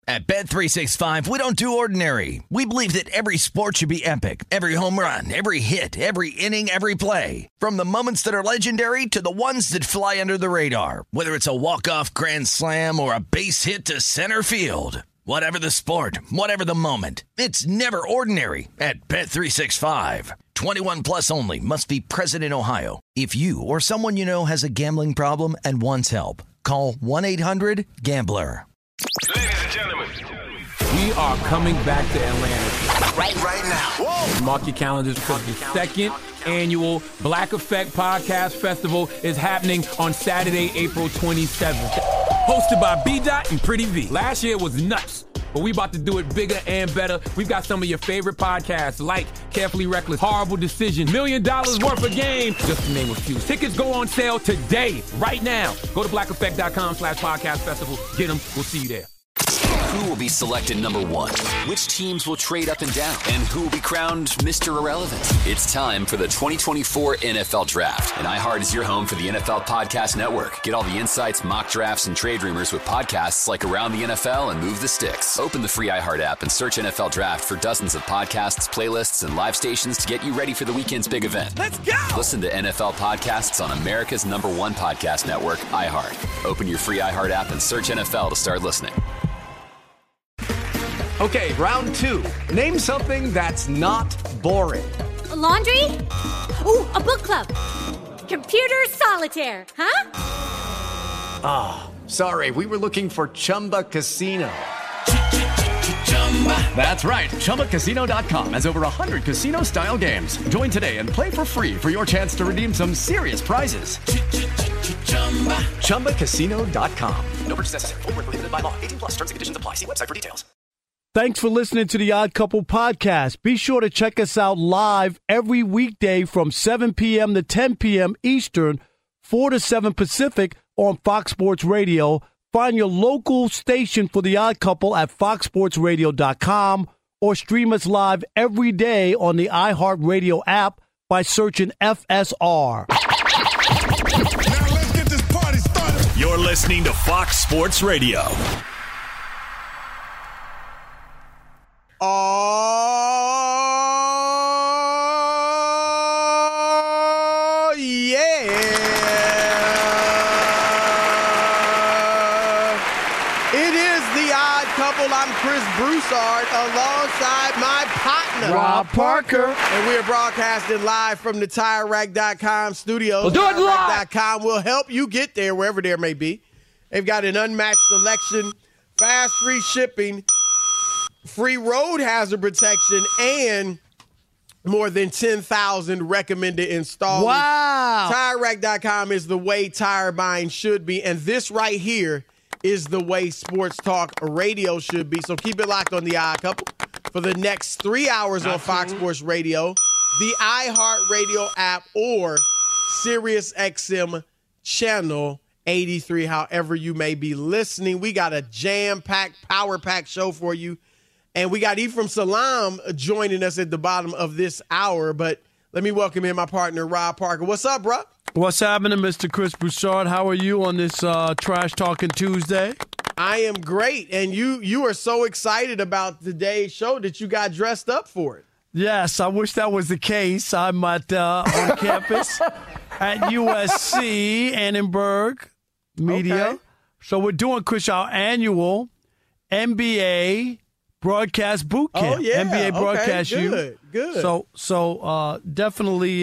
At Bet365, we don't do ordinary. We believe that every sport should be epic. Every home run, every hit, every inning, every play. From the moments that are legendary to the ones that fly under the radar. Whether it's a walk-off grand slam or a base hit to center field. Whatever the sport, whatever the moment. It's never ordinary at Bet365. 21 plus only. Must be present in Ohio. If you or someone you know has a gambling problem and wants help, call 1-800-GAMBLER. Ladies and gentlemen, we are coming back to Atlanta right now. Whoa. Mark your calendars because the second annual Black Effect Podcast Festival is happening on Saturday, April 27th. Hosted by B-Dot and Pretty V. Last year was nuts, but we about to do it bigger and better. We've got some of your favorite podcasts like Carefully Reckless, Horrible Decision, $1 Million Worth of Game, just to name a few. Tickets go on sale today, right now. Go to blackeffect.com/podcast festival. Get them. We'll see you there. Who will be selected number one? Which teams will trade up and down? And who will be crowned Mr. Irrelevant? It's time for the 2024 NFL Draft. And iHeart is your home for the NFL Podcast Network. Get all the insights, mock drafts, and trade rumors with podcasts like Around the NFL and Move the Sticks. Open the free iHeart app and search NFL Draft for dozens of podcasts, playlists, and live stations to get you ready for the weekend's big event. Let's go! Listen to NFL podcasts on America's #1 podcast network, iHeart. Open your free iHeart app and search NFL to start listening. Okay, round two. Name something that's not boring. A laundry? Ooh, a book club. Computer solitaire, huh? Ah, oh, sorry, we were looking for Chumba Casino. That's right, ChumbaCasino.com has over 100 casino-style games. Join today and play for free for your chance to redeem some serious prizes. ChumbaCasino.com. No purchase necessary. Void where prohibited by law. 18 plus. Terms and conditions apply. See website for details. Thanks for listening to the Odd Couple podcast. Be sure to check us out live every weekday from 7 p.m. to 10 p.m. Eastern, 4 to 7 Pacific on Fox Sports Radio. Find your local station for the Odd Couple at foxsportsradio.com or stream us live every day on the iHeartRadio app by searching FSR. Now let's get this party started. You're listening to Fox Sports Radio. Oh, yeah. It is the Odd Couple. I'm Chris Broussard alongside my partner, Rob Parker. And we are broadcasting live from the TireRack.com studios. We'll do it live. TireRack.com will help you get there wherever there may be. They've got an unmatched selection, fast free shipping, free road hazard protection, and more than 10,000 recommended installers. Wow. TireRack.com is the way tire buying should be, and this right here is the way sports talk radio should be. So keep it locked on the Odd Couple for the next 3 hours on Fox Sports Radio, the iHeartRadio app, or SiriusXM channel 83, however you may be listening. We got a jam-packed, power-packed show for you. And we got Ephraim Salaam joining us at the bottom of this hour. But let me welcome in my partner, Rob Parker. What's up, bro? What's happening, Mr. Chris Broussard? How are you on this Trash Talking Tuesday? I am great. And you are so excited about today's show that you got dressed up for it. Yes, I wish that was the case. I'm at on campus at USC Annenberg Media. Okay. So we're doing, Chris, our annual NBA Broadcast Boot Camp. Oh, yeah. NBA Broadcast okay. U. Good. So definitely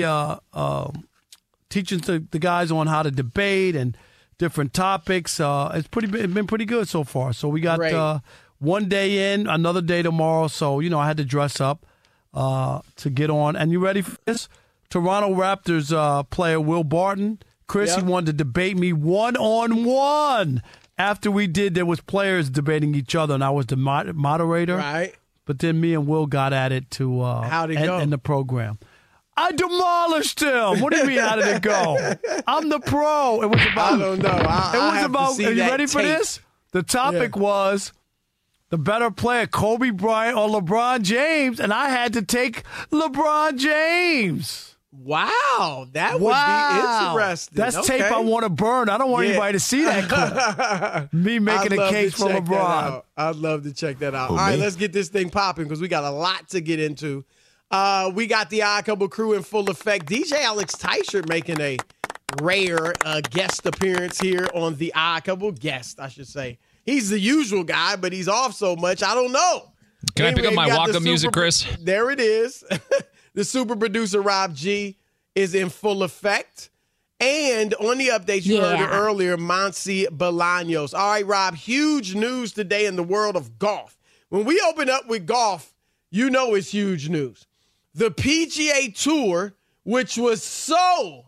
teaching the guys on how to debate and different topics. It's been pretty good so far. So we got one day in, another day tomorrow. So, I had to dress up to get on. And you ready for this? Toronto Raptors player Will Barton. Chris, he wanted to debate me one-on-one. After we did, there was players debating each other, and I was the moderator. Right. But then me and Will got at it to how'd it go? In the program. I demolished him. What do you mean, how did it go? I'm the pro. It was about. I don't know. Are you ready for this? The topic was the better player, Kobe Bryant or LeBron James, and I had to take LeBron James. Wow, that would be interesting. That's tape I want to burn. I don't want anybody to see that clip. Me making a case for LeBron. I'd love to check that out. All right, let's get this thing popping because we got a lot to get into. We got the Odd Couple crew in full effect. DJ Alex Teichert making a rare guest appearance here on the Odd Couple. Guest, I should say. He's the usual guy, but he's off so much, I don't know. Can I pick up my walk-up music, Chris? There it is. The super producer, Rob G, is in full effect. And on the update you heard earlier, Monsi Bolaños. All right, Rob, huge news today in the world of golf. When we open up with golf, you know it's huge news. The PGA Tour, which was so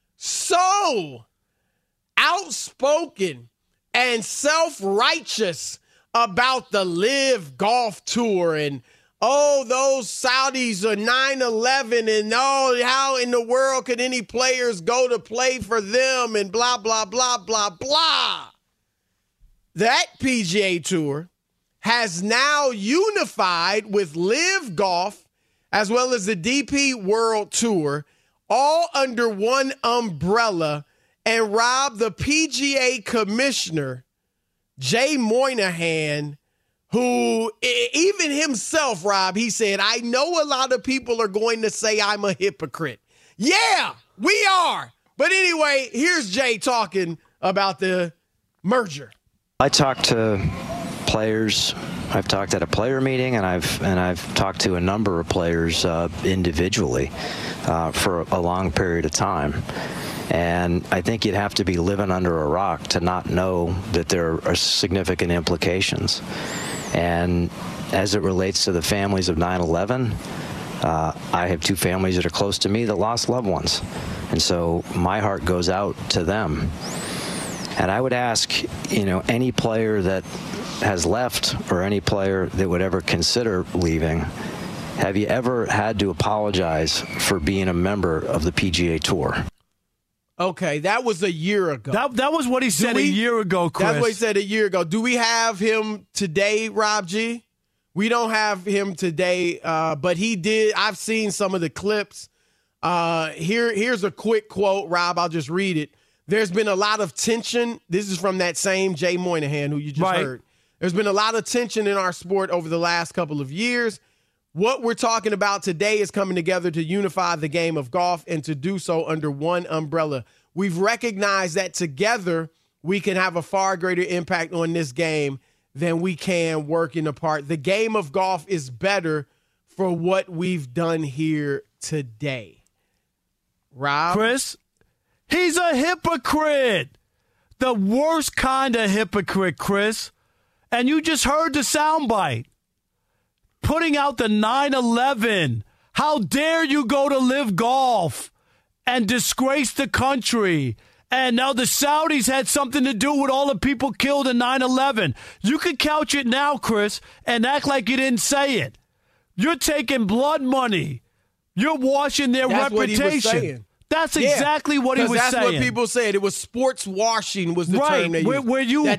outspoken and self-righteous about the LIV Golf Tour and those Saudis are 9/11 and how in the world could any players go to play for them and blah, blah, blah, blah, blah. That PGA Tour has now unified with LIV Golf as well as the DP World Tour all under one umbrella. And Rob, the PGA commissioner, Jay Moynihan, who even himself, Rob, he said, I know a lot of people are going to say I'm a hypocrite. Yeah, we are. But anyway, here's Jay talking about the merger. I talked to players. I've talked at a player meeting, and I've talked to a number of players individually for a long period of time. And I think you'd have to be living under a rock to not know that there are significant implications. And as it relates to the families of 9/11, I have two families that are close to me that lost loved ones. And so my heart goes out to them. And I would ask, any player that has left or any player that would ever consider leaving, have you ever had to apologize for being a member of the PGA Tour? Okay, that was a year ago. That was what he said a year ago, Chris. That's what he said a year ago. Do we have him today, Rob G? We don't have him today, but he did. I've seen some of the clips. Here's a quick quote, Rob. I'll just read it. There's been a lot of tension. This is from that same Jay Moynihan who you just heard. There's been a lot of tension in our sport over the last couple of years. What we're talking about today is coming together to unify the game of golf and to do so under one umbrella. We've recognized that together we can have a far greater impact on this game than we can working apart. The game of golf is better for what we've done here today. Rob? Chris, he's a hypocrite. The worst kind of hypocrite, Chris. And you just heard the soundbite. Putting out the 9/11. How dare you go to LIV Golf and disgrace the country? And now the Saudis had something to do with all the people killed in 9/11. You can couch it now, Chris, and act like you didn't say it. You're taking blood money. You're washing their reputation. What he was saying. That's exactly what he was saying. That's what people said. It was sports washing was the term they used.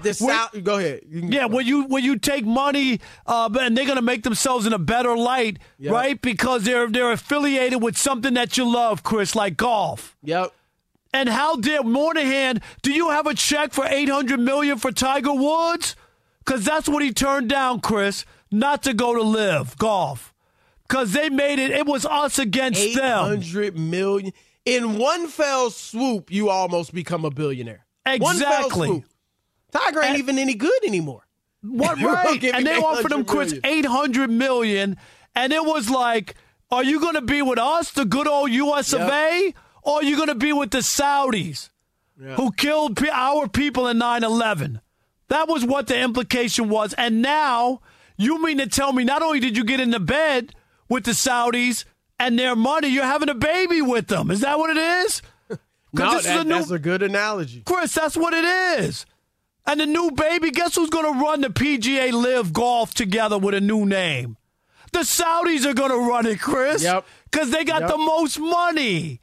Go ahead. Where you take money and they're going to make themselves in a better light, right? Because they're affiliated with something that you love, Chris, like golf. Yep. And how dare Moynihan, do you have a check for $800 million for Tiger Woods? Because that's what he turned down, Chris, not to go to LIV Golf. Because they made it was us against them. $800 million. In one fell swoop, you almost become a billionaire. Exactly. One fell swoop. Tiger ain't even any good anymore. What, right? And they offered him, Chris, $800 million. And it was like, are you going to be with us, the good old US of A, or are you going to be with the Saudis who killed our people in 9/11? That was what the implication was. And now, you mean to tell me not only did you get into bed with the Saudis and their money, you're having a baby with them. Is that what it is? No, that's a good analogy. Chris, that's what it is. And the new baby, guess who's going to run the PGA LIV Golf together with a new name? The Saudis are going to run it, Chris. Yep. Because they got the most money.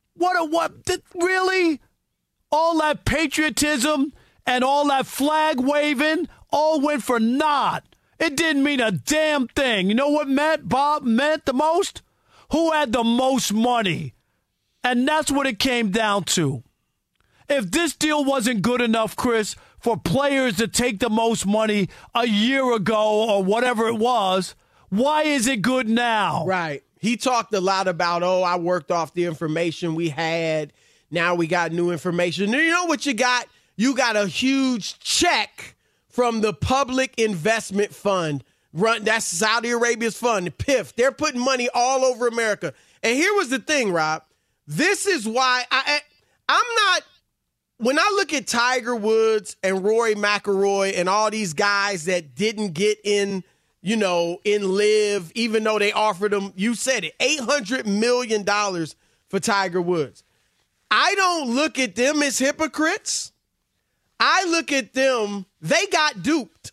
Really? All that patriotism and all that flag waving all went for naught. It didn't mean a damn thing. You know what Bob meant the most? Who had the most money? And that's what it came down to. If this deal wasn't good enough, Chris, for players to take the most money a year ago or whatever it was, why is it good now? Right. He talked a lot about, I worked off the information we had. Now we got new information. You know what you got? You got a huge check from the Public Investment Fund. That's Saudi Arabia's fund, the PIF. They're putting money all over America. And here was the thing, Rob. This is why I'm not – when I look at Tiger Woods and Rory McIlroy and all these guys that didn't get in, in LIV, even though they offered them, you said it, $800 million for Tiger Woods. I don't look at them as hypocrites. I look at them, they got duped.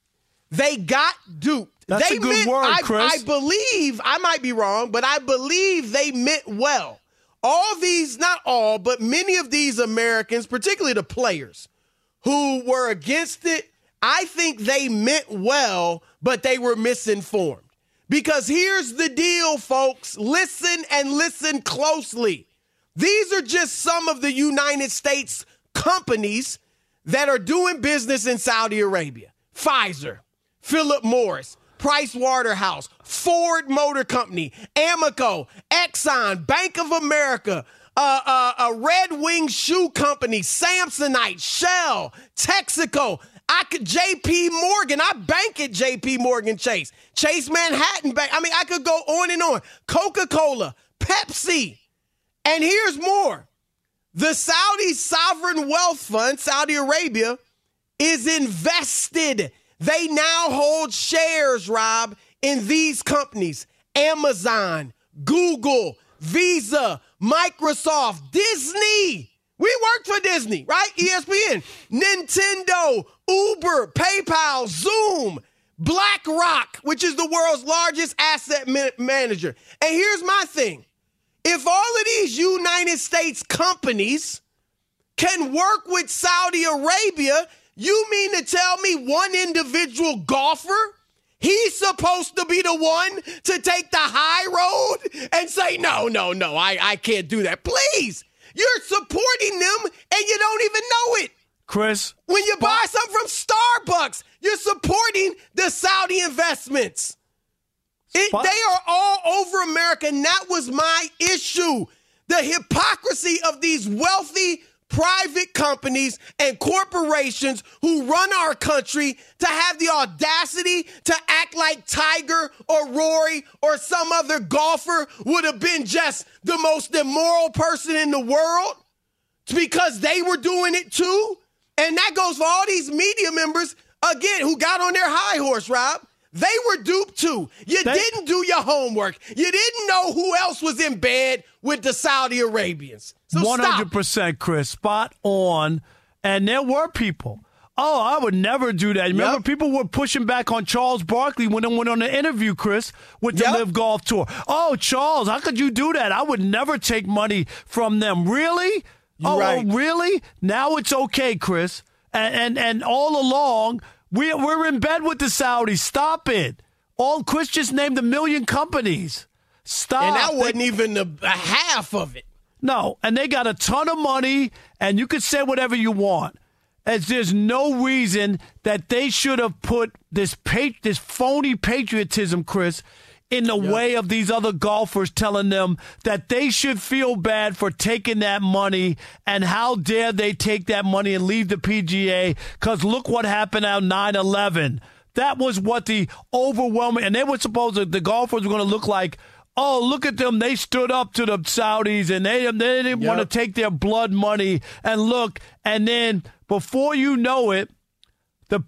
That's a good word, Chris. I believe, I might be wrong, but I believe they meant well. All these, not all, but many of these Americans, particularly the players who were against it, I think they meant well, but they were misinformed. Because here's the deal, folks. Listen and listen closely. These are just some of the United States companies that are doing business in Saudi Arabia. Pfizer, Philip Morris, Price Waterhouse, Ford Motor Company, Amoco, Exxon, Bank of America, a Red Wing Shoe Company, Samsonite, Shell, Texaco, J.P. Morgan. I bank at J.P. Morgan Chase Manhattan Bank. I mean, I could go on and on. Coca-Cola, Pepsi. And here's more. The Saudi Sovereign Wealth Fund, Saudi Arabia, is invested. They now hold shares, Rob, in these companies. Amazon, Google, Visa, Microsoft, Disney. We worked for Disney, right? ESPN, Nintendo, Uber, PayPal, Zoom, BlackRock, which is the world's largest asset manager. And here's my thing. If all of these United States companies can work with Saudi Arabia, you mean to tell me one individual golfer, he's supposed to be the one to take the high road and say, no, I can't do that. Please, you're supporting them and you don't even know it. Chris. When you buy something from Starbucks, you're supporting the Saudi investments. They are all over America, and that was my issue. The hypocrisy of these wealthy private companies and corporations who run our country to have the audacity to act like Tiger or Rory or some other golfer would have been just the most immoral person in the world because they were doing it too. And that goes for all these media members, again, who got on their high horse, Rob. They were duped too. You didn't do your homework. You didn't know who else was in bed with the Saudi Arabians. So 100%, Chris. Spot on. And there were people. Oh, I would never do that. Remember, people were pushing back on Charles Barkley when he went on the interview, Chris, with the LIV Golf Tour. Oh, Charles, how could you do that? I would never take money from them. Really? Right. Oh, really? Now it's okay, Chris. And all along, we're in bed with the Saudis. Stop it. Chris just named 1 million companies. Stop. And that wasn't even a half of it. No, and they got a ton of money, and you can say whatever you want. As there's no reason that they should have put this phony patriotism, Chris, in the way of these other golfers, telling them that they should feel bad for taking that money, and how dare they take that money and leave the PGA, because look what happened on 9/11. That was what the overwhelming, and they were supposed to, the golfers were going to look like, oh, look at them. They stood up to the Saudis, and they didn't want to take their blood money. And look, and then before you know it, the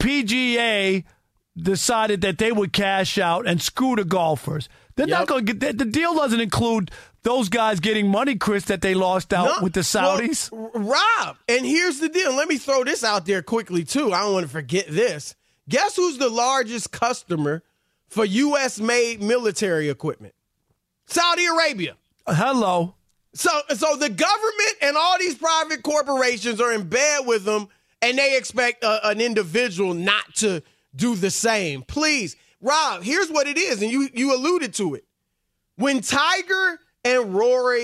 PGA decided that they would cash out and screw the golfers. They're not going to get the deal. Doesn't include those guys getting money, Chris, that they lost out with the Saudis. Well, Rob, and here's the deal. Let me throw this out there quickly, too. I don't want to forget this. Guess who's the largest customer for U.S.-made military equipment? Saudi Arabia. Hello. So the government and all these private corporations are in bed with them, and they expect an individual not to do the same. Please, Rob, here's what it is, and you alluded to it. When Tiger and Rory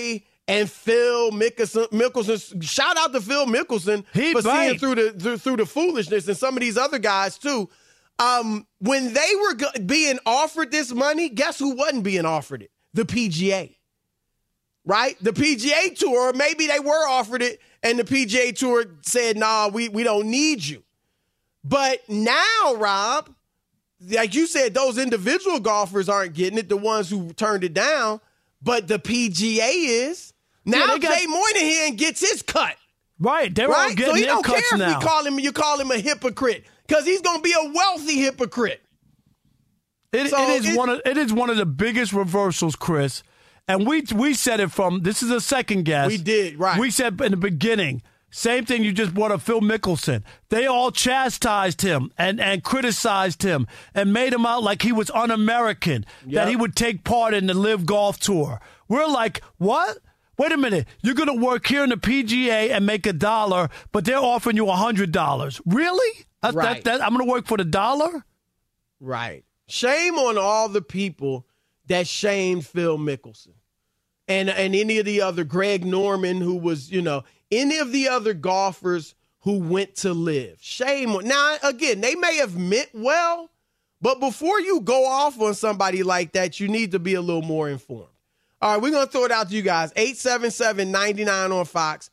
And Phil Mickelson, shout out to Phil Mickelson for seeing through the foolishness, and some of these other guys too. When they were being offered this money, guess who wasn't being offered it? The PGA. Right? The PGA Tour, maybe they were offered it, and the PGA Tour said, nah, we don't need you. But now, Rob, like you said, those individual golfers aren't getting it, the ones who turned it down, but the PGA is. Now Jay Moynihan gets his cut. Right. They're all getting their cuts now. So he don't care if you call him a hypocrite, because he's going to be a wealthy hypocrite. It is one of the biggest reversals, Chris. And we said it from, this is a second guess. We did, right. We said in the beginning, same thing you just brought up, Phil Mickelson. They all chastised him and criticized him and made him out like he was un-American, that he would take part in the LIV Golf Tour. We're like, what? Wait a minute. You're going to work here in the PGA and make $1, but they're offering you $100. Really? Right. I'm going to work for the $1? Right. Shame on all the people that shamed Phil Mickelson. And any of the other, Greg Norman, who was, any of the other golfers who went to LIV. Shame on. Now, again, they may have meant well, but before you go off on somebody like that, you need to be a little more informed. All right, we're going to throw it out to you guys. 877-99 on Fox,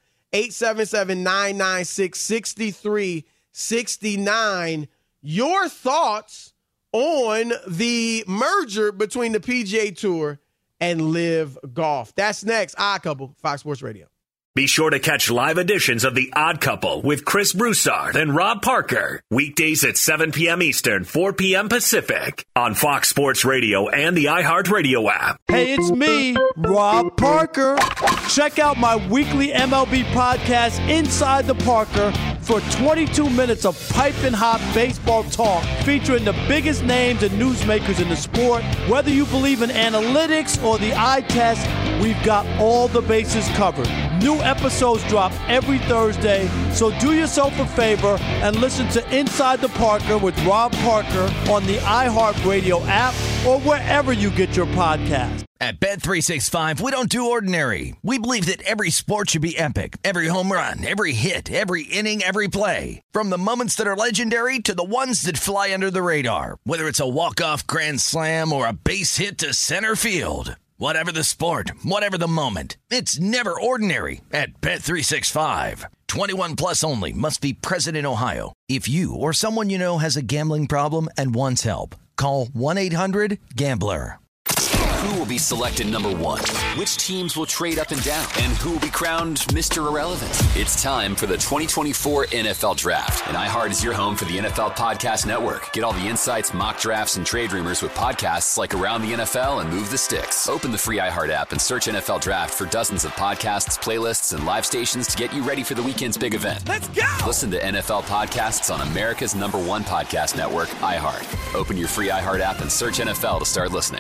877-996-6369. Your thoughts on the merger between the PGA Tour and LIV Golf. That's next. Odd Couple, Fox Sports Radio. Be sure to catch live editions of The Odd Couple with Chris Broussard and Rob Parker. Weekdays at 7 p.m. Eastern, 4 p.m. Pacific on Fox Sports Radio and the iHeartRadio app. Hey, it's me, Rob Parker. Check out my weekly MLB podcast, Inside the Parker, for 22 minutes of piping hot baseball talk featuring the biggest names and newsmakers in the sport. Whether you believe in analytics or the eye test, we've got all the bases covered. New episodes drop every Thursday, so do yourself a favor and listen to Inside the Parker with Rob Parker on the iHeartRadio app or wherever you get your podcast. At Bet365, we don't do ordinary. We believe that every sport should be epic. Every home run, every hit, every inning, every play. From the moments that are legendary to the ones that fly under the radar. Whether it's a walk-off grand slam or a base hit to center field. Whatever the sport, whatever the moment, it's never ordinary at Bet365. 21 plus only. Must be present in Ohio. If you or someone you know has a gambling problem and wants help, call 1-800-GAMBLER. Who will be selected number one? Which teams will trade up and down? And who will be crowned Mr. Irrelevant? It's time for the 2024 NFL Draft. And iHeart is your home for the NFL Podcast Network. Get all the insights, mock drafts, and trade rumors with podcasts like Around the NFL and Move the Sticks. Open the free iHeart app and search NFL Draft for dozens of podcasts, playlists, and live stations to get you ready for the weekend's big event. Let's go! Listen to NFL podcasts on America's #1 podcast network, iHeart. Open your free iHeart app and search NFL to start listening.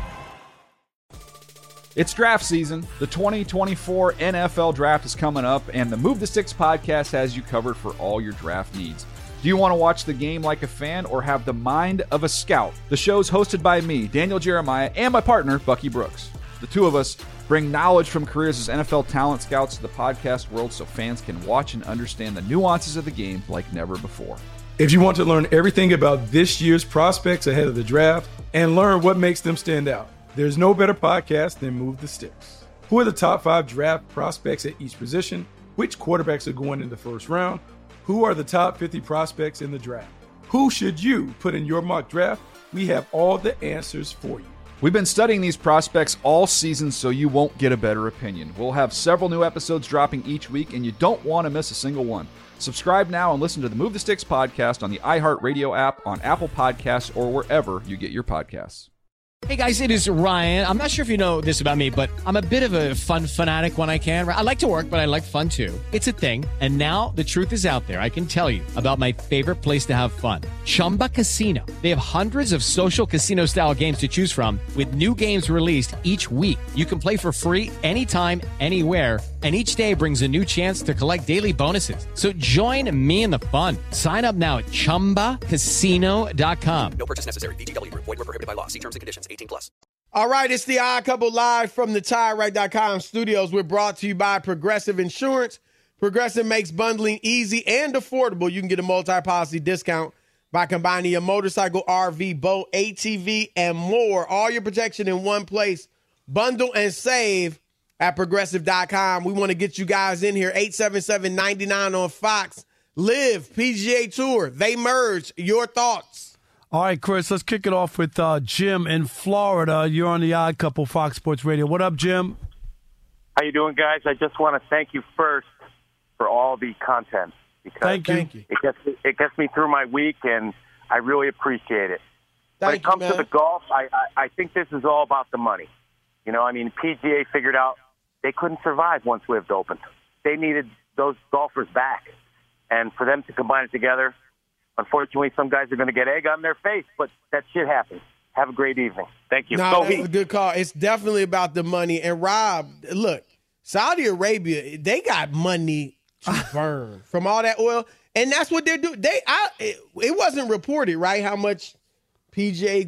It's draft season. The 2024 NFL Draft is coming up, and the Move the Sticks podcast has you covered for all your draft needs. Do you want to watch the game like a fan or have the mind of a scout? The show's hosted by me, Daniel Jeremiah, and my partner, Bucky Brooks. The two of us bring knowledge from careers as NFL talent scouts to the podcast world so fans can watch and understand the nuances of the game like never before. If you want to learn everything about this year's prospects ahead of the draft and learn what makes them stand out, there's no better podcast than Move the Sticks. Who are the top 5 draft prospects at each position? Which quarterbacks are going in the first round? Who are the top 50 prospects in the draft? Who should you put in your mock draft? We have all the answers for you. We've been studying these prospects all season so you won't get a better opinion. We'll have several new episodes dropping each week, and you don't want to miss a single one. Subscribe now and listen to the Move the Sticks podcast on the iHeartRadio app, on Apple Podcasts, or wherever you get your podcasts. Hey guys, it is Ryan. I'm not sure if you know this about me, but I'm a bit of a fun fanatic when I can. I like to work, but I like fun too. It's a thing. And now the truth is out there. I can tell you about my favorite place to have fun. Chumba Casino. They have hundreds of social casino style games to choose from with new games released each week. You can play for free anytime, anywhere. And each day brings a new chance to collect daily bonuses. So join me in the fun. Sign up now at ChumbaCasino.com. No purchase necessary. VGW Group. Void where prohibited by law. See terms and conditions. 18+. All right, it's the Odd Couple live from the TireRack.com studios. We're brought to you by Progressive Insurance. Progressive makes bundling easy and affordable. You can get a multi-policy discount by combining your motorcycle, RV, boat, ATV, and more. All your protection in one place. Bundle and save at Progressive.com. We want to get you guys in here. 877-99 on Fox. Live PGA Tour. They merge. Your thoughts? All right, Chris, let's kick it off with Jim in Florida. You're on the Odd Couple, Fox Sports Radio. What up, Jim? How you doing, guys? I just want to thank you first for all the content. Because thank you. It gets me through my week, and I really appreciate it. When it comes to the golf, I think this is all about the money. You know, I mean, PGA figured out they couldn't survive once Lived opened. They needed those golfers back. And for them to combine it together, unfortunately, some guys are going to get egg on their face, but that shit happens. Have a great evening. Thank you. No, that's a good call. It's definitely about the money. And Rob, look, Saudi Arabia, they got money to burn from all that oil, and that's what they're doing. It wasn't reported, right? How much PGA?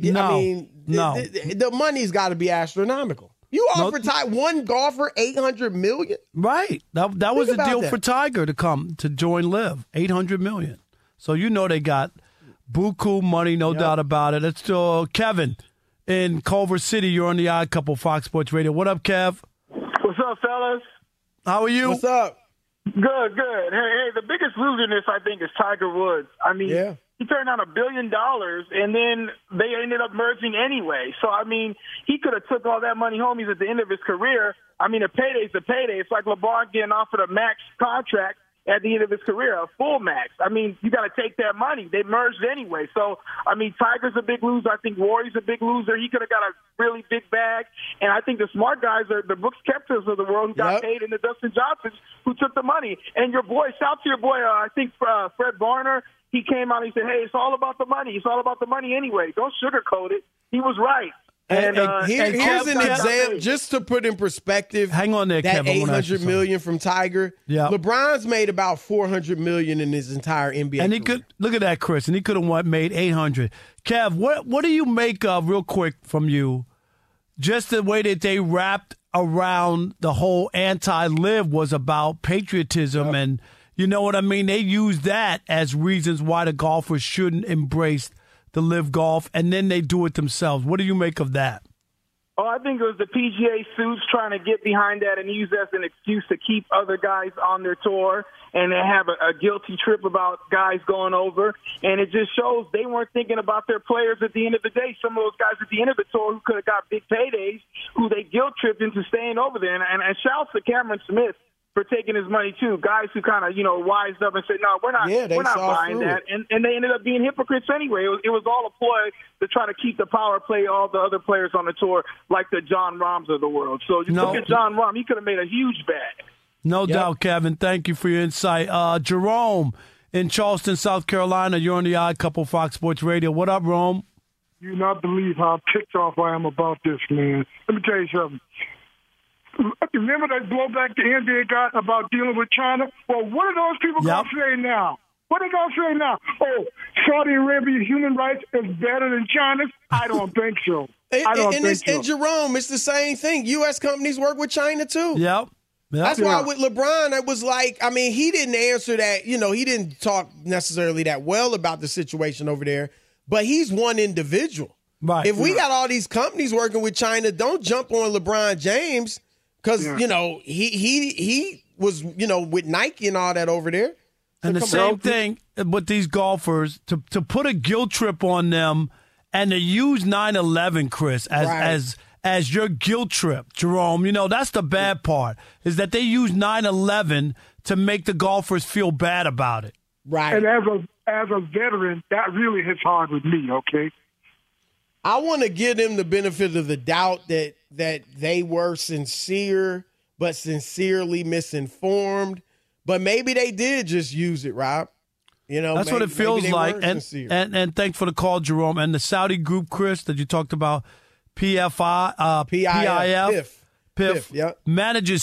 The money's got to be astronomical. You offered one golfer $800 million, right? That was the deal for Tiger to come to join Live, $800 million. So you know they got buku money, no doubt about it. It's still Kevin in Culver City. You're on the Odd Couple, Fox Sports Radio. What up, Kev? What's up, fellas? How are you? What's up? Good. Hey, the biggest loser in this, I think, is Tiger Woods. I mean, he turned down $1 billion, and then they ended up merging anyway. So, I mean, he could have took all that money home. He's at the end of his career. I mean, a payday is a payday. It's like LeBron getting offered a max contract at the end of his career, a full max. I mean, you got to take that money. They merged anyway. So, I mean, Tiger's a big loser. I think Rory's a big loser. He could have got a really big bag. And I think the smart guys are the Brooks Koepkas of the world who got paid, and the Dustin Johnsons who took the money. And your boy, shout to your boy, I think Fred Varner, he came out and he said, hey, it's all about the money. It's all about the money anyway. Don't sugarcoat it. He was right. And here's an example, just to put in perspective. Hang on there, that Kevin. $800 million from Tiger. Yeah, LeBron's made about $400 million in his entire NBA. And he could look at that, Chris, and he could have made $800. Kev, what do you make of, real quick from you, just the way that they wrapped around the whole anti-live was about patriotism, and you know what I mean? They used that as reasons why the golfers shouldn't embrace the live golf, and then they do it themselves. What do you make of that? Oh, I think it was the PGA suits trying to get behind that and use that as an excuse to keep other guys on their tour and they have a guilty trip about guys going over. And it just shows they weren't thinking about their players at the end of the day. Some of those guys at the end of the tour who could have got big paydays, who they guilt-tripped into staying over there. And shouts to Cameron Smith for taking his money, too. Guys who kind of, wised up and said, no, we're not buying that. And they ended up being hypocrites anyway. It was all a ploy to try to keep the power play all the other players on the tour, like the John Rahms of the world. So you look at John Rahm, he could have made a huge bag. No doubt, Kevin. Thank you for your insight. Jerome in Charleston, South Carolina. You're on the Odd Couple, Fox Sports Radio. What up, Rome? You do not believe how ticked off I am about this, man. Let me tell you something. Remember that blowback the NBA got about dealing with China? Well, what are those people going to say now? What are they going to say now? Oh, Saudi Arabia's human rights is better than China's? I don't think so. And Jerome, it's the same thing. U.S. companies work with China, too. Yep. That's why with LeBron, it was like, I mean, he didn't answer that. He didn't talk necessarily that well about the situation over there, but he's one individual. Right. If we got all these companies working with China, don't jump on LeBron James. Because, he was, with Nike and all that over there. And the same thing with these golfers, to put a guilt trip on them and to use 9/11, Chris, as your guilt trip, Jerome, that's the bad part, is that they use 9/11 to make the golfers feel bad about it. Right. And as a veteran, that really hits hard with me, okay? I want to give them the benefit of the doubt that they were sincere, but sincerely misinformed. But maybe they did just use it, Rob. That's what it feels like. And thanks for the call, Jerome. And the Saudi group, Chris, that you talked about, PIF, manages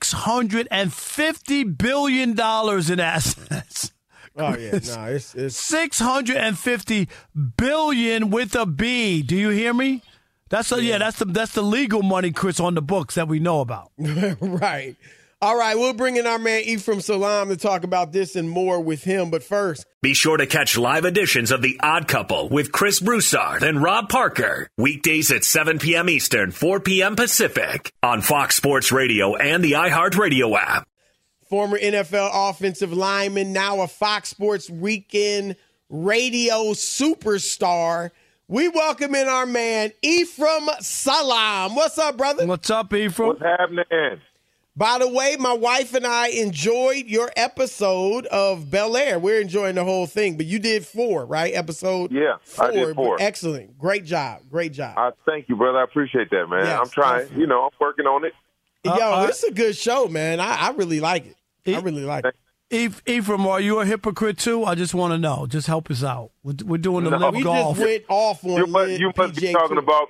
$650 billion in assets. Oh, yeah. No, it's $650 billion with a B. Do you hear me? That's the legal money, Chris, on the books that we know about. Right. All right, we'll bring in our man Ephraim Salaam to talk about this and more with him. But first, be sure to catch live editions of The Odd Couple with Chris Broussard and Rob Parker. Weekdays at 7 p.m. Eastern, 4 p.m. Pacific on Fox Sports Radio and the iHeartRadio app. Former NFL offensive lineman, now a Fox Sports Weekend radio superstar. We welcome in our man Ephraim Salaam. What's up, brother? What's up, Ephraim? What's happening? By the way, my wife and I enjoyed your episode of Bel Air. We're enjoying the whole thing, but you did 4, right? Episode 4. I did 4. Excellent. Great job. Great job. Thank you, brother. I appreciate that, man. Yes, I'm trying. I'm working on it. Yo, it's a good show, man. I really like it. I really like it. Ephraim, are you a hypocrite too? I just want to know. Just help us out. We're doing the live golf. We just went off on you must be talking about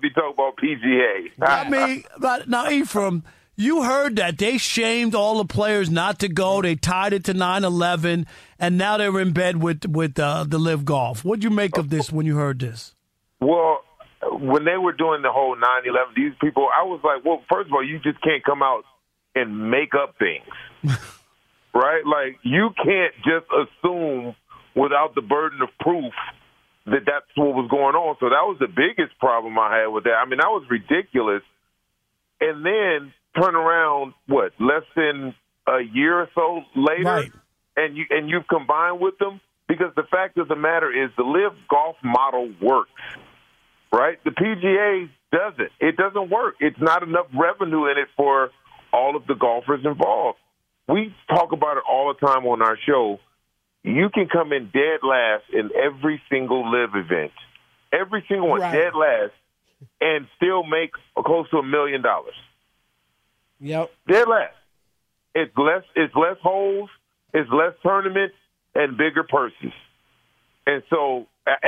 PGA. I mean, now Ephraim, you heard that they shamed all the players not to go. They tied it to 9/11, and now they're in bed with the live golf. What'd you make of this when you heard this? Well, when they were doing the whole 9/11, these people, I was like, well, first of all, you just can't come out and make up things, right? Like, you can't just assume without the burden of proof that that's what was going on. So that was the biggest problem I had with that. I mean, that was ridiculous. And then turn around, less than a year or so later, right, and you've combined with them, because the fact of the matter is the live golf model works, right? The PGA doesn't. It doesn't work. It's not enough revenue in it for all of the golfers involved. We talk about it all the time on our show. You can come in dead last in every single live event, every single one, dead last, and still make close to $1 million. Yep. Dead last. It's less holes, it's less tournaments, and bigger purses. And so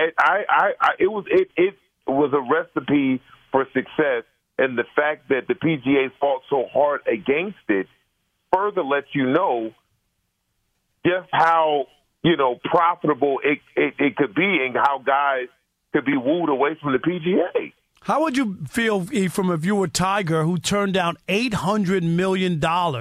it was a recipe for success, and the fact that the PGA fought so hard against it further lets you know just how profitable it could be, and how guys could be wooed away from the PGA. How would you feel, Ephraim, if you were Tiger, who turned down $800 million,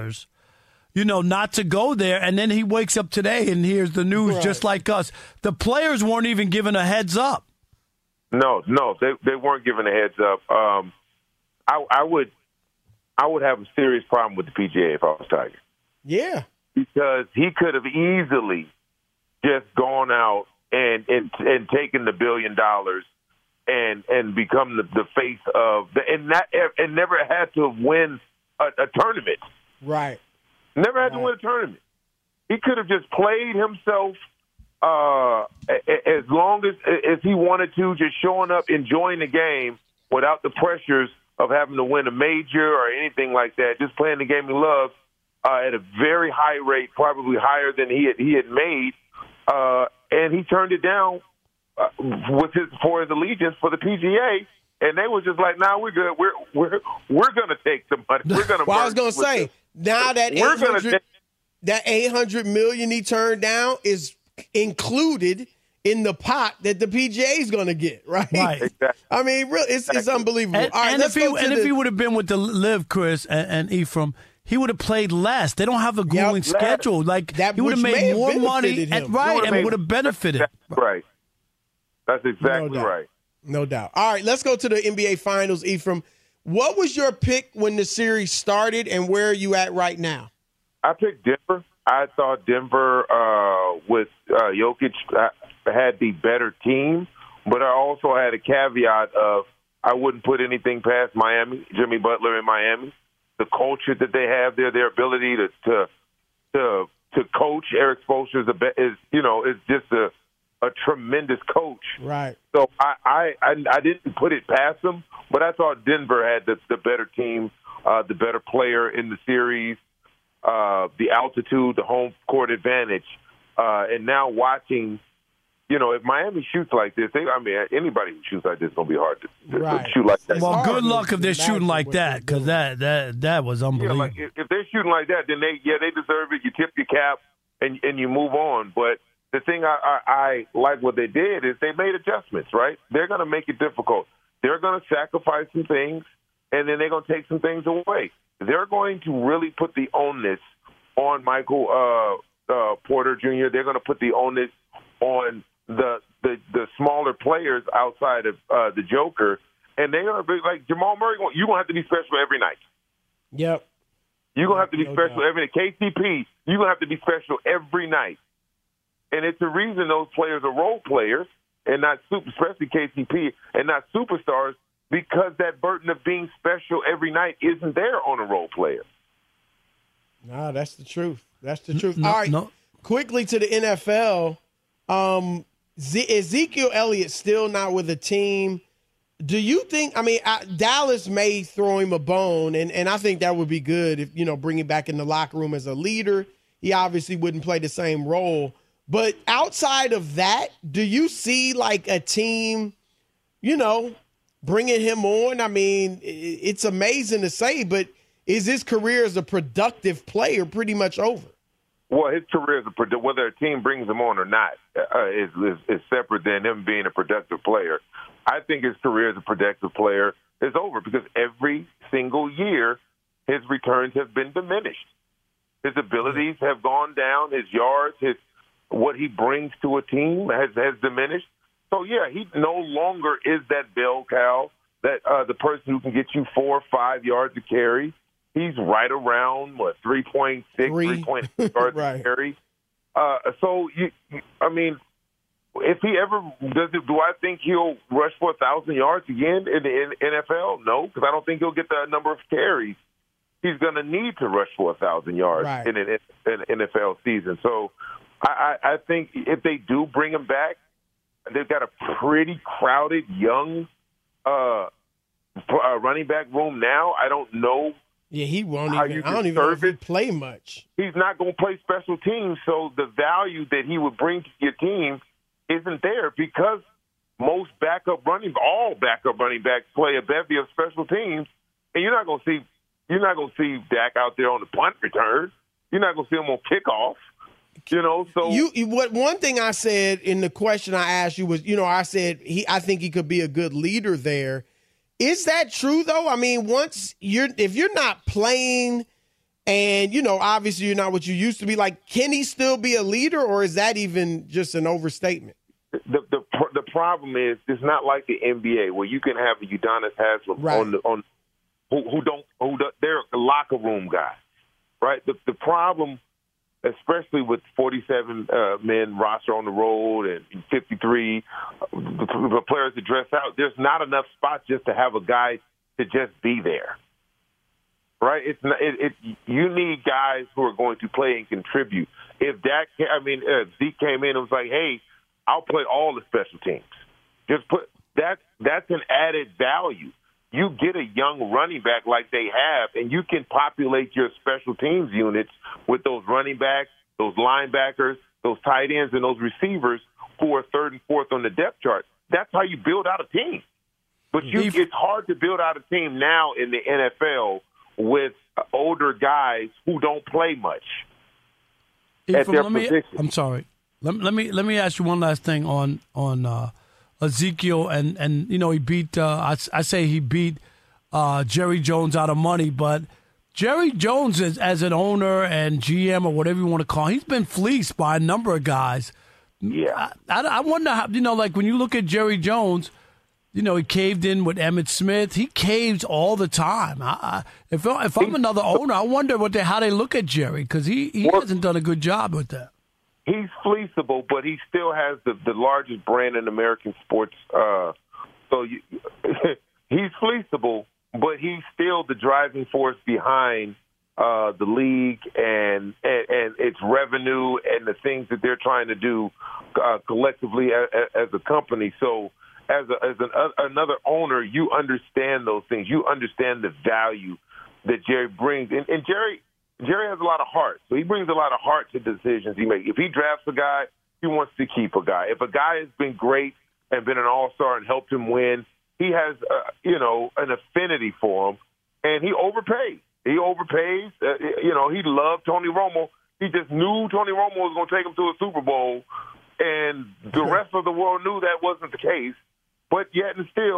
not to go there, and then he wakes up today and hears the news just like us? The players weren't even given a heads up. No, they weren't given a heads up. I would have a serious problem with the PGA if I was Tiger. Yeah. Because he could have easily just gone out and taken the $1 billion and become the face of and never had to win a tournament. Right. Never had to win a tournament. He could have just played himself as long as he wanted to, just showing up, enjoying the game without the pressures of having to win a major or anything like that. Just playing the game he loves at a very high rate, probably higher than he had made, and he turned it down for his allegiance for the PGA, and they were just like, "Nah, we're good. We're going to take the money. We're going to." Well, I was going to say, now that $800 million he turned down is included in the pot that the PGA is going to get, right? Right. Exactly. I mean, it's unbelievable. And, All right, if he would have been with the live, Chris and Ephraim, he would have played less. They don't have a grueling schedule. Like that, he would have made more money, him. and would have benefited. Right. That's exactly right. No doubt. All right, let's go to the NBA Finals, Ephraim. What was your pick when the series started, and where are you at right now? I picked Denver. I thought Denver with Jokic had the better team, but I also had a caveat of I wouldn't put anything past Miami, Jimmy Butler in Miami. The culture that they have there, their ability to coach. Eric Spoelstra is just a tremendous coach. Right. So I didn't put it past them, but I thought Denver had the better team, the better player in the series, the altitude, the home court advantage, and now watching. If Miami shoots like this, anybody who shoots like this is going to be hard to shoot like that. Well, good luck if they're shooting like that, because that was unbelievable. Yeah, if they're shooting like that, then they deserve it. You tip your cap and you move on. But the thing I like what they did is they made adjustments, right? They're going to make it difficult. They're they're going to sacrifice some things, and then they're going to take some things away. They're going to really put the onus on Michael Porter Jr. They're going to put the onus on the smaller players outside of the Joker, and they're going to be like Jamal Murray. You're going to have to be special every night. Yep. You're going to have to be special every night. KCP, you're going to have to be special every night. And it's the reason those players are role players and not especially KCP and not superstars, because that burden of being special every night isn't there on a role player. No, that's the truth. That's the truth. All right, quickly to the NFL. Ezekiel Elliott still not with the team. Do you think, Dallas may throw him a bone, and I think that would be good if, bring him back in the locker room as a leader. He obviously wouldn't play the same role. But outside of that, do you see like a team, bringing him on? I mean, it's amazing to say, but is his career as a productive player pretty much over? Well, his career, whether a team brings him on or not, is separate than him being a productive player. I think his career as a productive player is over because every single year his returns have been diminished. His abilities have gone down. His yards, what he brings to a team has diminished. So, yeah, he no longer is that bell cow, that the person who can get you 4 or 5 yards to carry. He's right around, 3.6, 3.8 yards to carry. If he ever does it, do I think he'll rush for 1,000 yards again in the NFL? No, because I don't think he'll get the number of carries he's going to need to rush for 1,000 yards in an NFL season. So I think if they do bring him back, they've got a pretty crowded young running back room now. I don't know. Yeah, he won't even. I don't even know if he play much. He's not going to play special teams, so the value that he would bring to your team isn't there because all backup running backs play a bevy of special teams, and you're not going to see Dak out there on the punt return. You're not going to see him on kickoff. One thing I said in the question I asked you was, I said I think he could be a good leader there. Is that true though? I mean, if you're not playing and, obviously you're not what you used to be, like, can he still be a leader, or is that even just an overstatement? The problem is it's not like the NBA where you can have a Udonis Haslem they're a locker room guy, right? The problem, especially with 47 men roster on the road and 53 the players to dress out, there's not enough spots just to have a guy to just be there, right? You need guys who are going to play and contribute. If Zeke came in and was like, hey, I'll play all the special teams. That's an added value. You get a young running back like they have, and you can populate your special teams units with those running backs, those linebackers, those tight ends, and those receivers who are third and fourth on the depth chart. That's how you build out a team. But it's hard to build out a team now in the NFL with older guys who don't play much at their position. I'm sorry. Let me ask you one last thing on Ezekiel, and he beat. I say he beat Jerry Jones out of money, but Jerry Jones as an owner and GM or whatever you want to call him, he's been fleeced by a number of guys. Yeah, I wonder how, like when you look at Jerry Jones, he caved in with Emmitt Smith. He caves all the time. If I'm another owner, I wonder how they look at Jerry, because he hasn't done a good job with that. He's fleeceable, but he still has the largest brand in American sports. He's fleeceable, but he's still the driving force behind the league and its revenue and the things that they're trying to do collectively as a company. So as another owner, you understand those things. You understand the value that Jerry brings. And Jerry has a lot of heart, so he brings a lot of heart to decisions he makes. If he drafts a guy, he wants to keep a guy. If a guy has been great and been an all-star and helped him win, he has, an affinity for him, and he overpays. He overpays. He loved Tony Romo. He just knew Tony Romo was going to take him to a Super Bowl, and the rest of the world knew that wasn't the case. But yet and still,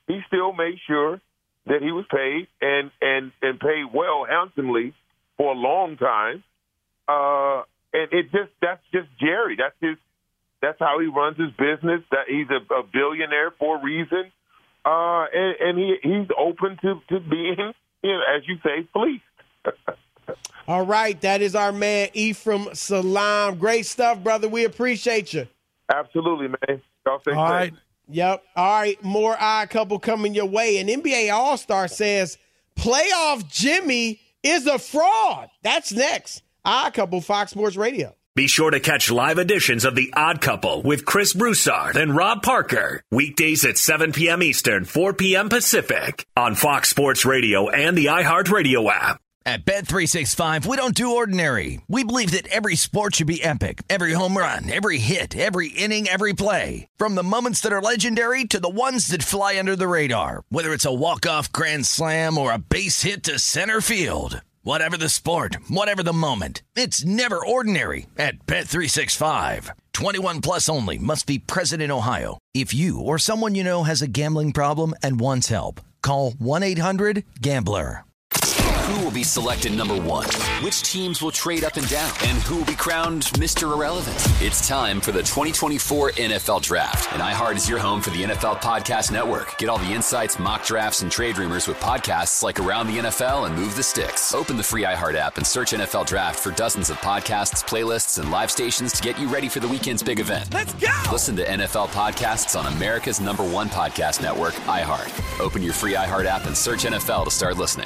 he still made sure that he was paid and paid well, handsomely for a long time. And that's just Jerry. That's how he runs his business. That he's a billionaire for a reason. And he's open to being, as you say, fleeced. All right, that is our man Ephraim Salaam. Great stuff, brother. We appreciate you. Absolutely, man. Y'all stay safe. All right. Yep. All right, more Odd Couple coming your way. An NBA All-Star says playoff Jimmy is a fraud. That's next. Odd Couple, Fox Sports Radio. Be sure to catch live editions of The Odd Couple with Chris Broussard and Rob Parker. Weekdays at 7 p.m. Eastern, 4 p.m. Pacific on Fox Sports Radio and the iHeartRadio app. At Bet365, we don't do ordinary. We believe that every sport should be epic. Every home run, every hit, every inning, every play. From the moments that are legendary to the ones that fly under the radar. Whether it's a walk-off grand slam or a base hit to center field. Whatever the sport, whatever the moment, it's never ordinary at Bet365. 21 plus only. Must be present in Ohio. If you or someone you know has a gambling problem and wants help, call 1-800-GAMBLER. Who will be selected number one? Which teams will trade up and down? And who will be crowned Mr. Irrelevant? It's time for the 2024 NFL Draft. And iHeart is your home for the NFL Podcast Network. Get all the insights, mock drafts, and trade rumors with podcasts like Around the NFL and Move the Sticks. Open the free iHeart app and search NFL Draft for dozens of podcasts, playlists, and live stations to get you ready for the weekend's big event. Let's go! Listen to NFL podcasts on America's #1 podcast network, iHeart. Open your free iHeart app and search NFL to start listening.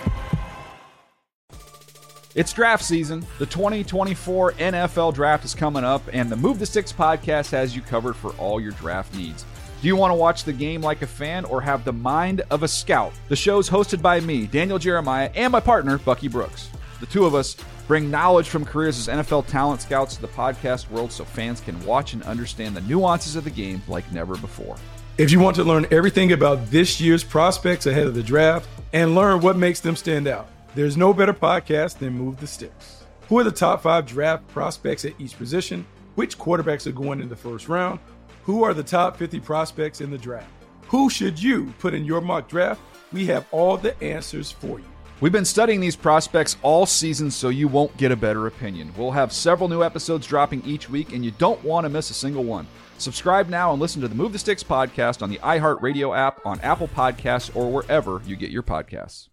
It's draft season. The 2024 NFL Draft is coming up, and the Move the Sticks podcast has you covered for all your draft needs. Do you want to watch the game like a fan or have the mind of a scout? The show's hosted by me, Daniel Jeremiah, and my partner, Bucky Brooks. The two of us bring knowledge from careers as NFL talent scouts to the podcast world so fans can watch and understand the nuances of the game like never before. If you want to learn everything about this year's prospects ahead of the draft and learn what makes them stand out, there's no better podcast than Move the Sticks. Who are the top 5 draft prospects at each position? Which quarterbacks are going in the first round? Who are the top 50 prospects in the draft? Who should you put in your mock draft? We have all the answers for you. We've been studying these prospects all season so you won't get a better opinion. We'll have several new episodes dropping each week, and you don't want to miss a single one. Subscribe now and listen to the Move the Sticks podcast on the iHeartRadio app, on Apple Podcasts, or wherever you get your podcasts.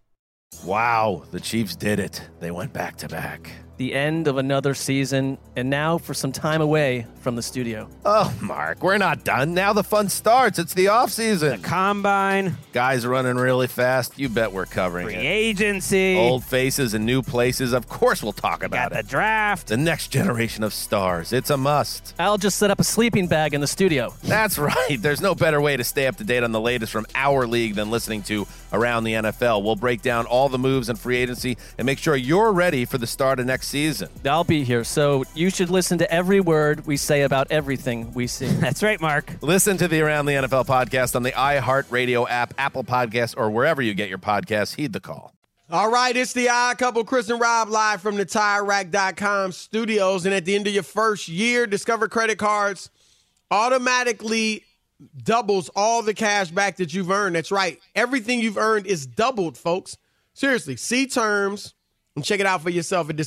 Wow, the Chiefs did it. They went back-to-back. The end of another season, and now for some time away from the studio. Oh, Mark, we're not done. Now the fun starts. It's the offseason. The combine. Guys running really fast. You bet we're covering it. Free agency. Old faces and new places. Of course we'll talk about it. The draft. The next generation of stars. It's a must. I'll just set up a sleeping bag in the studio. That's right. There's no better way to stay up to date on the latest from our league than listening to Around the NFL. We'll break down all the moves in free agency and make sure you're ready for the start of next season. I'll be here, so you should listen to every word we say about everything we see. That's right, Mark. Listen to the Around the NFL podcast on the iHeartRadio app, Apple Podcasts, or wherever you get your podcasts. Heed the call. All right, it's the Odd Couple, Chris and Rob, live from the TireRack.com studios. And at the end of your first year, Discover Credit Cards automatically doubles all the cash back that you've earned. That's right. Everything you've earned is doubled, folks. Seriously, see terms and check it out for yourself at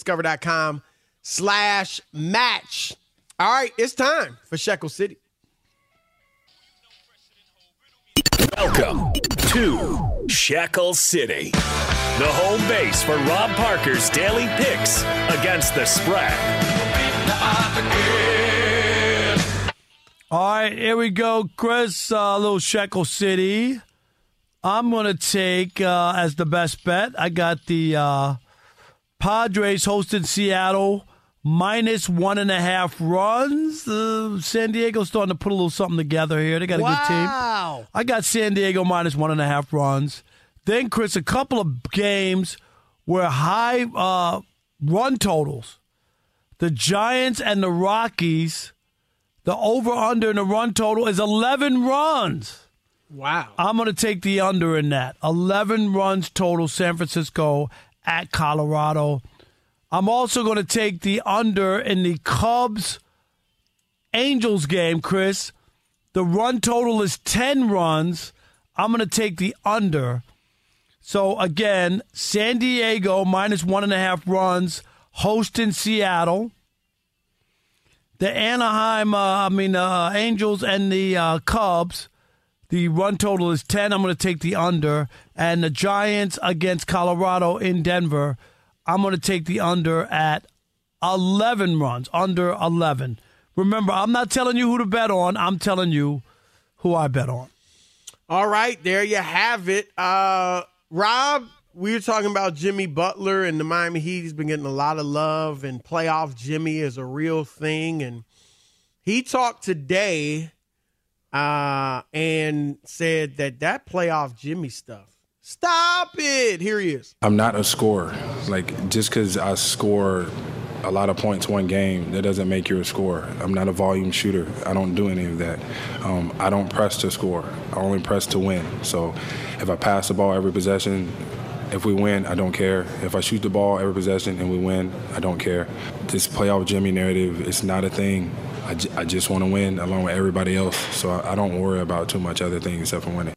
discover.com/match. All right, it's time for Shekel City. Welcome to Shekel City, the home base for Rob Parker's daily picks against the spread. All right, here we go, Chris. Little Shekel City. I'm going to take as the best bet. I got the Padres hosting Seattle minus 1.5 runs. San Diego's starting to put a little something together here. They got a good team. I got San Diego minus 1.5 runs. Then, Chris, a couple of games where high run totals. The Giants and the Rockies, the over-under in the run total is 11 runs. Wow. I'm going to take the under in that. 11 runs total, San Francisco at Colorado. I'm also going to take the under in the Cubs-Angels game, Chris. The run total is 10 runs. I'm going to take the under. So, again, San Diego minus 1.5 runs, hosting Seattle. The Anaheim, Angels and the Cubs, the run total is 10. I'm going to take the under. And the Giants against Colorado in Denver, I'm going to take the under at 11 runs, under 11. Remember, I'm not telling you who to bet on. I'm telling you who I bet on. All right, there you have it. Rob, we were talking about Jimmy Butler and the Miami Heat. He's been getting a lot of love, and playoff Jimmy is a real thing. And he talked today and said that playoff Jimmy stuff, stop it. Here he is. I'm not a scorer. Like, just because I score a lot of points one game, that doesn't make you a scorer. I'm not a volume shooter. I don't do any of that. I don't press to score. I only press to win. So if I pass the ball every possession, if we win, I don't care. If I shoot the ball every possession and we win, I don't care. This playoff Jimmy narrative, it's not a thing. I just want to win along with everybody else. So I don't worry about too much other things except for winning.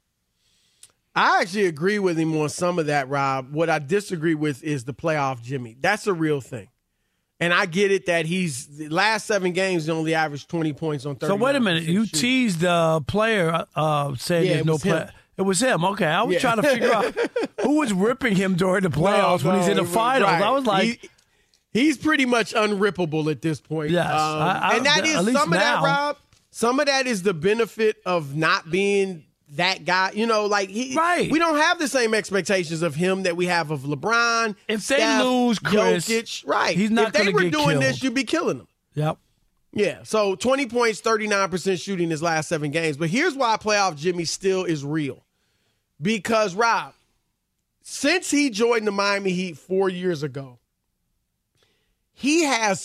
I actually agree with him on some of that, Rob. What I disagree with is the playoff Jimmy. That's a real thing. And I get it that he's the last 7 games he only averaged 20 points on 30. So wait a minute, you teased the player saying there's no player. It was him. Okay, I was trying to figure out who was ripping him during the playoffs when he's in the finals. Right. I was like, he's pretty much unrippable at this point. Yes, and that is some of that, Rob. Some of that is the benefit of not being that guy, we don't have the same expectations of him that we have of LeBron. If they lose Chris, Jokic, right? He's not going to get killed. If they were doing this, you'd be killing them. Yep. Yeah. So 20 points, 39% shooting his last 7 games. But here's why playoff Jimmy still is real. Because, Rob, since he joined the Miami Heat 4 years ago, he has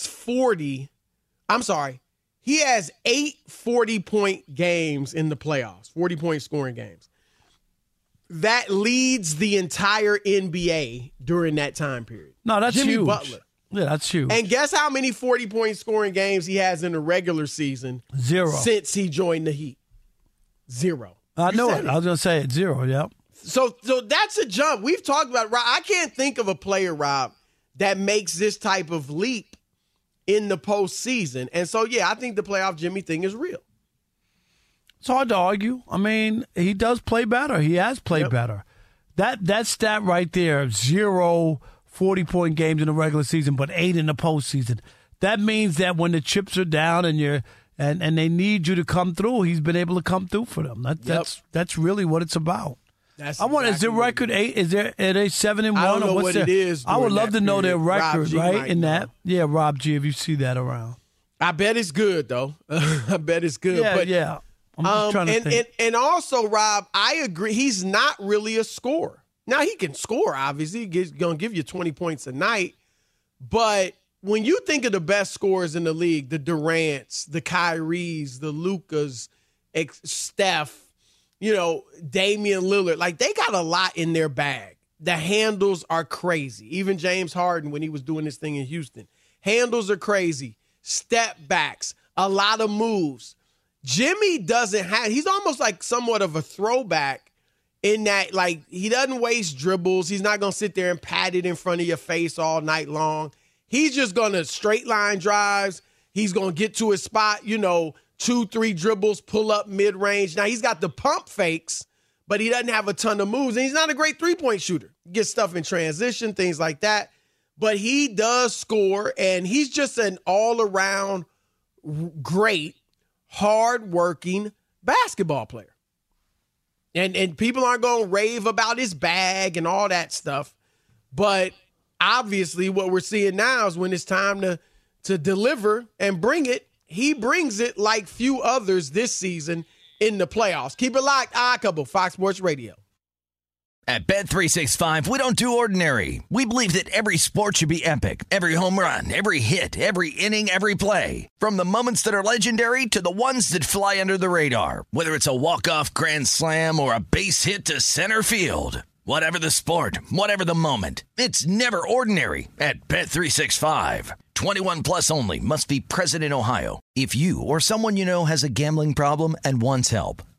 8 40-point games in the playoffs, 40-point scoring games. That leads the entire NBA during that time period. No, that's Jimmy huge. Butler. Yeah, that's huge. And guess how many 40-point scoring games he has in the regular season? 0. Since he joined the Heat. 0. I know it. I was going to say it's 0, yep. So that's a jump. We've talked about, Rob. I can't think of a player, Rob, that makes this type of leap in the postseason. And so, I think the playoff Jimmy thing is real. It's hard to argue. I mean, he does play better. He has played better. That stat right there, 0 40-point games in the regular season, but 8 in the postseason. That means that when the chips are down and and they need you to come through, he's been able to come through for them. That's really what it's about. Is their record 8? Are they 7-1? I don't know what it is. I would love to know their record, right? In that, know. Rob G, if you see that around, I bet it's good though. I bet it's good. Yeah. I'm just trying to think. And also, Rob, I agree. He's not really a scorer. Now he can score. Obviously, he's gonna give you 20 points a night. But when you think of the best scorers in the league, the Durants, the Kyries, the Lukas, Steph. Damian Lillard, they got a lot in their bag. The handles are crazy. Even James Harden, when he was doing this thing in Houston, handles are crazy. Step backs, a lot of moves. Jimmy he's almost like somewhat of a throwback in that, he doesn't waste dribbles. He's not going to sit there and pat it in front of your face all night long. He's just going to straight line drives. He's going to get to his spot, 2-3 dribbles, pull up mid-range. Now, he's got the pump fakes, but he doesn't have a ton of moves. And he's not a great three-point shooter. Gets stuff in transition, things like that. But he does score, and he's just an all-around great, hard-working basketball player. And people aren't going to rave about his bag and all that stuff. But obviously what we're seeing now is when it's time to deliver and bring it, he brings it like few others this season in the playoffs. Keep it locked. Couple Fox Sports Radio. At Bet365, we don't do ordinary. We believe that every sport should be epic. Every home run, every hit, every inning, every play. From the moments that are legendary to the ones that fly under the radar. Whether it's a walk-off grand slam or a base hit to center field. Whatever the sport, whatever the moment. It's never ordinary at Bet365. 21 plus only. Must be present in Ohio. If you or someone you know has a gambling problem and wants help,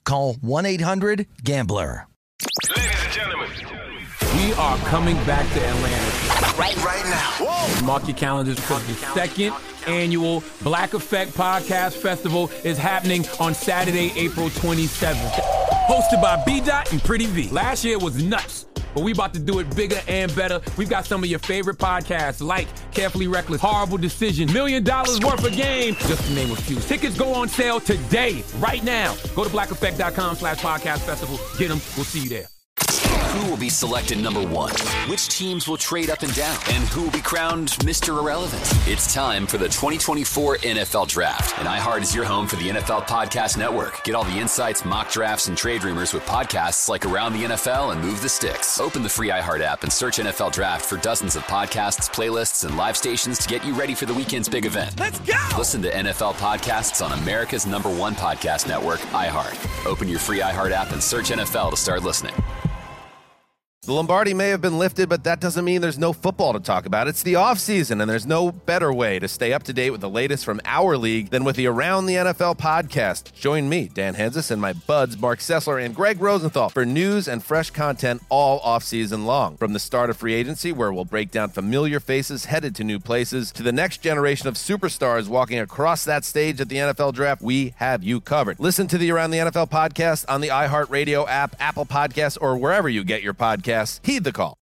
Call 1-800-GAMBLER. Ladies and gentlemen, we are coming back to Atlanta. Right now. Whoa. Mark your calendars because the second annual Black Effect Podcast Festival is happening on Saturday, April 27th. Hosted by B-Dot and Pretty V. Last year was nuts, but we about to do it bigger and better. We've got some of your favorite podcasts like Carefully Reckless, Horrible Decision, $1 Million Worth of Game, just to name a few. Tickets go on sale today, right now. Go to blackeffect.com/podcast festival. Get them. We'll see you there. Who will be selected number one? Which teams will trade up and down? And who will be crowned Mr. Irrelevant? It's time for the 2024 NFL Draft. And iHeart is your home for the NFL Podcast Network. Get all the insights, mock drafts, and trade rumors with podcasts like Around the NFL and Move the Sticks. Open the free iHeart app and search NFL Draft for dozens of podcasts, playlists, and live stations to get you ready for the weekend's big event. Let's go! Listen to NFL podcasts on America's #1 podcast network, iHeart. Open your free iHeart app and search NFL to start listening. The Lombardi may have been lifted, but that doesn't mean there's no football to talk about. It's the offseason, and there's no better way to stay up to date with the latest from our league than with the Around the NFL podcast. Join me, Dan Henzis, and my buds, Mark Sessler and Greg Rosenthal, for news and fresh content all offseason long. From the start of free agency, where we'll break down familiar faces headed to new places, to the next generation of superstars walking across that stage at the NFL Draft, we have you covered. Listen to the Around the NFL podcast on the iHeartRadio app, Apple Podcasts, or wherever you get your podcasts. Heed the call.